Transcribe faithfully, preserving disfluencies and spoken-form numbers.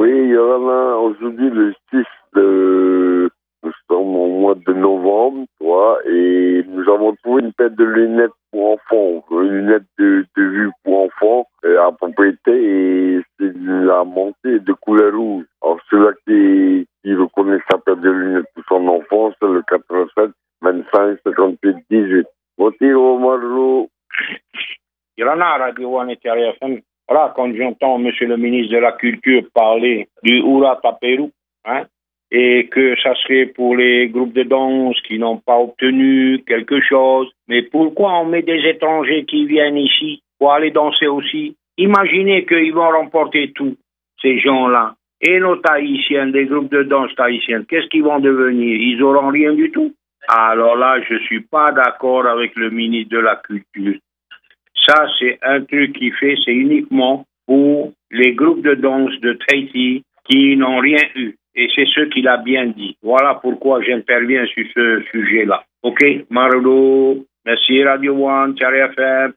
Oui, il y en a aujourd'hui le six de... Nous sommes au mois de novembre, toi, et nous avons trouvé une paire de lunettes pour enfants, une lunette de, de vue pour enfants euh, à propriété, et c'est de la montée de couleur rouge. Alors celui-là qui, qui veut connaître sa paire de lunettes pour son enfant, c'est le quatre-vingt-sept vingt-cinq cinquante-huit dix-huit. Retiro Marlo. Irana Radio One et F M. Voilà, quand j'entends Monsieur le ministre de la Culture parler du Hura Taperu, hein, et que ça serait pour les groupes de danse qui n'ont pas obtenu quelque chose. Mais pourquoi on met des étrangers qui viennent ici pour aller danser aussi? Imaginez qu'ils vont remporter tout, ces gens-là. Et nos Tahitiens, des groupes de danse tahitiennes, qu'est-ce qu'ils vont devenir? Ils auront rien du tout. Alors là, je suis pas d'accord avec le ministre de la Culture. Ça, c'est un truc qu'il fait, c'est uniquement pour les groupes de danse de Tahiti qui n'ont rien eu. Et c'est ce qu'il a bien dit. Voilà pourquoi j'interviens sur ce sujet-là. OK, Marlo, merci Radio One, Thierry F M.